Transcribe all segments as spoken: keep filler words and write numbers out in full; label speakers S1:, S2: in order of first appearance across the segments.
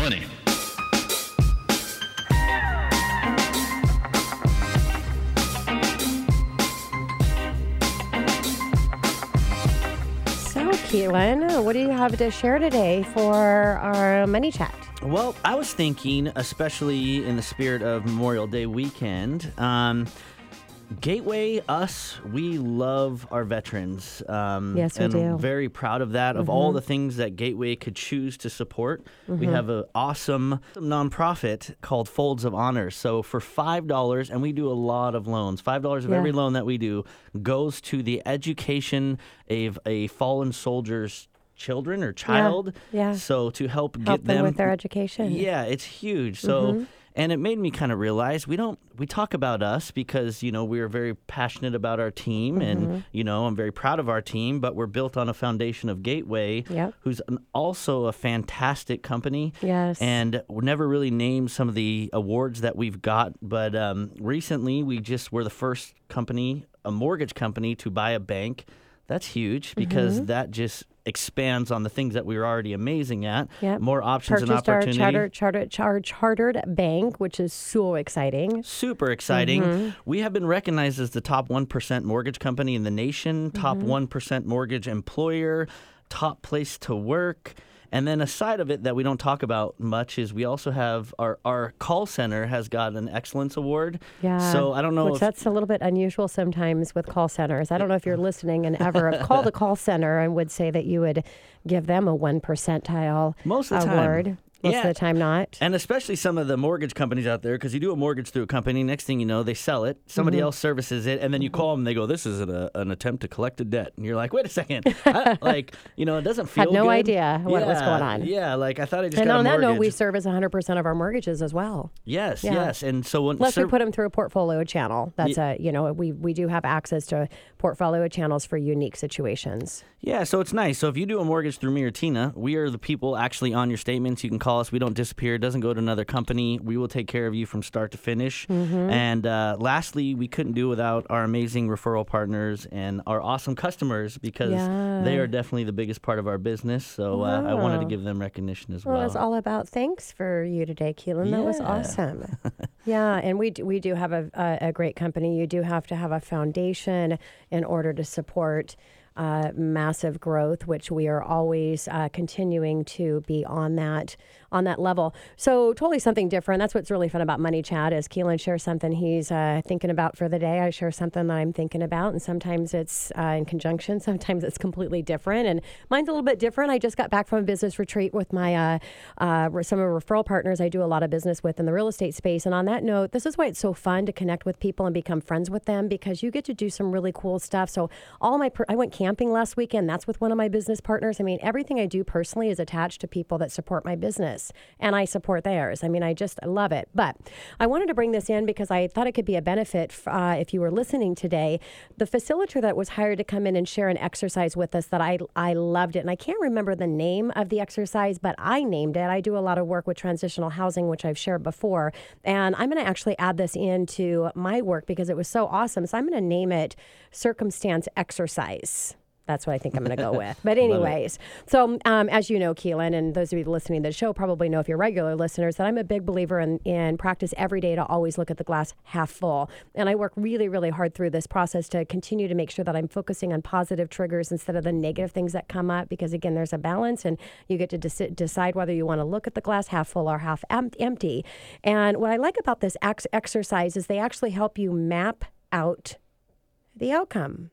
S1: Money.
S2: So, Keelan, what do you have to share today for our money chat?
S3: Well, I was thinking, especially in the spirit of Memorial Day weekend, um, Gateway, us, we love our veterans. Um,
S2: Yes, we
S3: and
S2: do.
S3: I'm very proud of that, of
S2: Mm-hmm.
S3: all the things that Gateway could choose to support.
S2: Mm-hmm.
S3: We have an awesome nonprofit called Folds of Honor. So for five dollars, and we do a lot of loans, five dollars of
S2: Yeah.
S3: every loan that we do goes to the education of a fallen soldier's children or child.
S2: yeah.
S3: So to help,
S2: Help
S3: get
S2: them
S3: them
S2: with their education.
S3: Yeah, it's huge. So,
S2: Mm-hmm.
S3: and it made me kind of realize we don't, we talk about us because, you know, we're very passionate about our team
S2: Mm-hmm.
S3: and, you know, I'm very proud of our team, but we're built on a foundation of Gateway,
S2: Yep.
S3: who's an, also a fantastic company.
S2: Yes.
S3: And we never really named some of the awards that we've got, but um, recently we just were the first company, a mortgage company, to buy a bank. That's huge because
S2: Mm-hmm.
S3: that just expands on the things that we were already amazing at.
S2: Yep.
S3: More options and
S2: Purchased our
S3: opportunity.
S2: charter, charter, char, chartered bank, which is so exciting.
S3: Super exciting.
S2: Mm-hmm.
S3: We have been recognized as the top one percent mortgage company in the nation, top
S2: Mm-hmm.
S3: one percent mortgage employer, top place to work. And then a side of it that we don't talk about much is we also have our, our call center has got an excellence award.
S2: Yeah.
S3: So I don't know
S2: Which
S3: if
S2: that's a little bit unusual sometimes with call centers. I don't know if you're listening and ever have called a call center and would say that you would give them a one percentile
S3: Most of the time.
S2: award. Most
S3: Yeah.
S2: of the time not.
S3: And especially some of the mortgage companies out there, because you do a mortgage through a company, next thing you know, they sell it, somebody
S2: Mm-hmm.
S3: else services it, and then you call them and they go, this is an, uh, an attempt to collect a debt. And you're like, wait a second. I, like, you know, it doesn't feel
S2: Had no
S3: good.
S2: idea what was
S3: Yeah,
S2: going on.
S3: Yeah, like I thought I just
S2: And
S3: got
S2: on
S3: a
S2: that
S3: mortgage.
S2: note, we service one hundred percent of our mortgages as well.
S3: Yes,
S2: Yeah.
S3: yes. And so when
S2: Unless we
S3: serv-
S2: put them through a portfolio channel. That's a, you know, we, we do have access to portfolio channels for unique situations.
S3: Yeah, so it's nice. So if you do a mortgage through me or Tina, we are the people actually on your statements. You can call us. We don't disappear. It doesn't go to another company. We will take care of you from start to finish.
S2: Mm-hmm.
S3: And uh, lastly, we couldn't do without our amazing referral partners and our awesome customers because
S2: Yeah.
S3: they are definitely the biggest part of our business. So uh, I wanted to
S2: Wow.
S3: give them recognition as
S2: Well,
S3: well.
S2: it's all about thanks for you today, Keelan. That was
S3: Yeah.
S2: awesome. Yeah, and we do, we do have a, a, a great company. You do have to have a foundation in order to support uh, massive growth, which we are always uh, continuing to be on that on that level. So totally something different. That's what's really fun about Money Chat is Keelan shares something he's uh, thinking about for the day. I share something that I'm thinking about, and sometimes it's uh, in conjunction. Sometimes it's completely different, and mine's a little bit different. I just got back from a business retreat with my uh, uh, some of the referral partners I do a lot of business with in the real estate space. And on that note, this is why it's so fun to connect with people and become friends with them because you get to do some really cool stuff. So all my per- I went camping last weekend. That's with one of my business partners. I mean, everything I do personally is attached to people that support my business, and I support theirs. I mean, I just I love it. But I wanted to bring this in because I thought it could be a benefit uh, if you were listening today. The facilitator that was hired to come in and share an exercise with us that I I loved it, and I can't remember the name of the exercise, but I named it. I do a lot of work with transitional housing, which I've shared before, and I'm going to actually add this into my work because it was so awesome. So I'm going to name it Circumstance Exercise. That's what I think I'm going to go with. But anyways, so um, as you know, Keelan, and those of you listening to the show probably know if you're regular listeners, that I'm a big believer in, in practice every day to always look at the glass half full. And I work really, really hard through this process to continue to make sure that I'm focusing on positive triggers instead of the negative things that come up. Because again, there's a balance and you get to dec- decide whether you want to look at the glass half full or half em- empty. And what I like about this ex- exercise is they actually help you map out the outcome.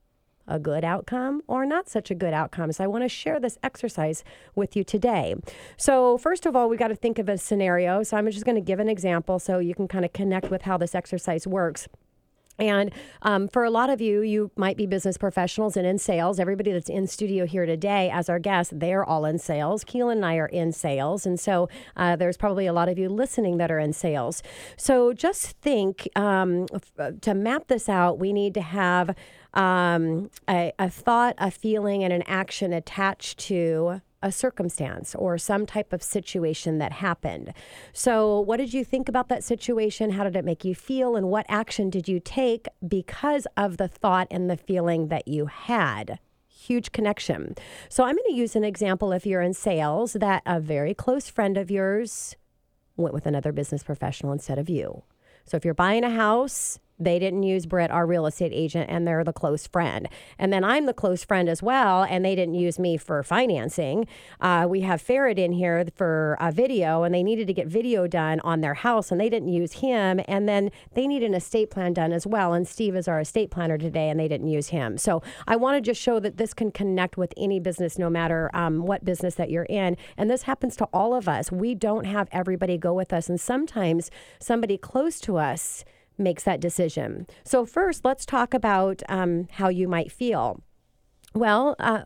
S2: A good outcome or not such a good outcome. So I want to share this exercise with you today. So first of all, we got to think of a scenario. So I'm just going to give an example so you can kind of connect with how this exercise works. And um, for a lot of you, you might be business professionals and in sales. Everybody that's in studio here today as our guest, they're all in sales. Keelan and I are in sales. And so uh, there's probably a lot of you listening that are in sales. So just think, um, f- to map this out, we need to have um, a, a thought, a feeling, and an action attached to a circumstance or some type of situation that happened. So what did you think about that situation? How did it make you feel? And what action did you take because of the thought and the feeling that you had? huge connection. So I'm going to use an example if you're in sales that a very close friend of yours went with another business professional instead of you. So if you're buying a house, they didn't use Britt, our real estate agent, and they're the close friend. And then I'm the close friend as well, and they didn't use me for financing. Uh, we have Farrad in here for a video, and they needed to get video done on their house, and they didn't use him. And then they need an estate plan done as well, and Steve is our estate planner today, and they didn't use him. So I want to just show that this can connect with any business, no matter um, what business that you're in. And this happens to all of us. We don't have everybody go with us, and sometimes somebody close to us makes that decision. So first, let's talk about um, how you might feel. Well, uh,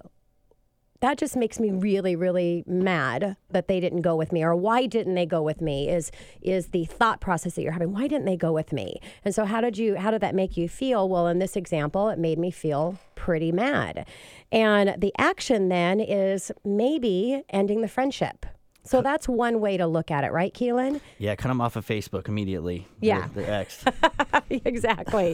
S2: that just makes me really, really mad that they didn't go with me, or why didn't they go with me is is the thought process that you're having. Why didn't they go with me? And so how did you how did that make you feel? Well, in this example, it made me feel pretty mad. And the action then is maybe ending the friendship. So that's one way to look at it, right, Keelan?
S3: Yeah, cut them off of Facebook immediately.
S2: Yeah.
S3: Their, their ex.
S2: Exactly.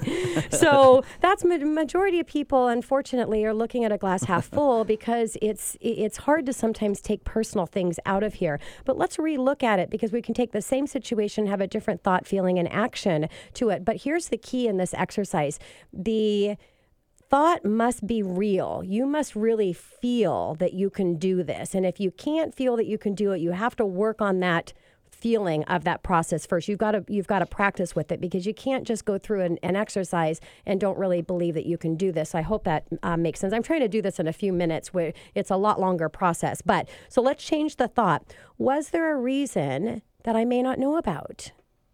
S2: So that's ma- majority of people, unfortunately, are looking at a glass half full because it's it's hard to sometimes take personal things out of here. But let's relook at it, because we can take the same situation, have a different thought, feeling, and action to it. But here's the key in this exercise. The thought must be real. You must really feel that you can do this. And if you can't feel that you can do it, you have to work on that feeling of that process first. You've got to you've got to practice with it, because you can't just go through an, an exercise and don't really believe that you can do this. I hope that uh, makes sense. I'm trying to do this in a few minutes where it's a lot longer process. But so let's change the thought. Was there a reason that I may not know about?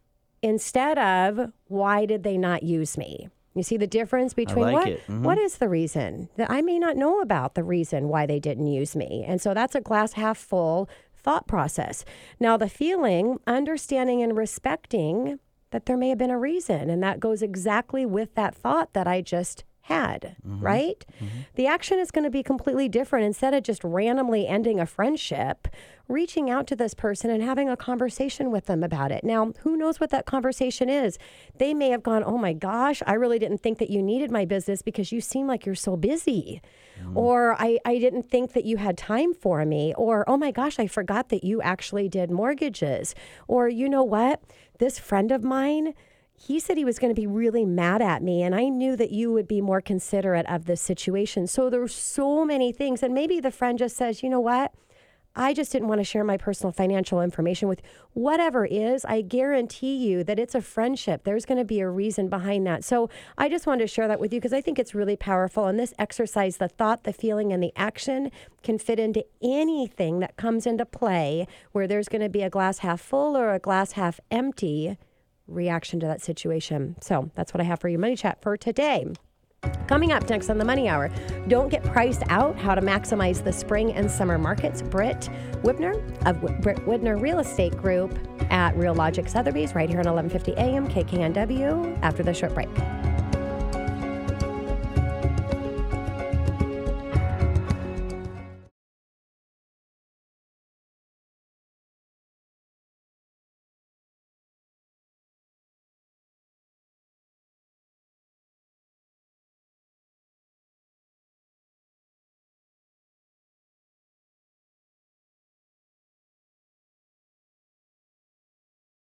S2: Instead of, why did they not use me? You see the difference between
S3: I like
S2: what
S3: it. Mm-hmm.
S2: what is the reason that I may not know about, the reason why they didn't use me. And so that's a glass half full thought process. Now the feeling, understanding and respecting that there may have been a reason, and that goes exactly with that thought that I just had, mm-hmm. right? Mm-hmm. The action is going to be completely different. Instead of just randomly ending a friendship, reaching out to this person and having a conversation with them about it. Now, who knows what that conversation is? They may have gone, oh my gosh, I really didn't think that you needed my business because you seem like you're so busy. Mm. Or I, I didn't think that you had time for me. Or, oh my gosh, I forgot that you actually did mortgages. Or, you know what? This friend of mine, he said he was going to be really mad at me, and I knew that you would be more considerate of this situation. So there's so many things. And maybe the friend just says, you know what? I just didn't want to share my personal financial information with whatever is. I guarantee you that it's a friendship. There's going to be a reason behind that. So I just wanted to share that with you because I think it's really powerful. And this exercise, the thought, the feeling, and the action can fit into anything that comes into play where there's going to be a glass half full or a glass half empty reaction to that situation. So that's what I have for you, Money Chat, for today. Coming up next on the Money Hour, don't get priced out, how to maximize the spring and summer markets. Britt Wibner of w- Britt Widner Real Estate Group at Real Logic Sotheby's right here on eleven fifty A M K K N W after the short break.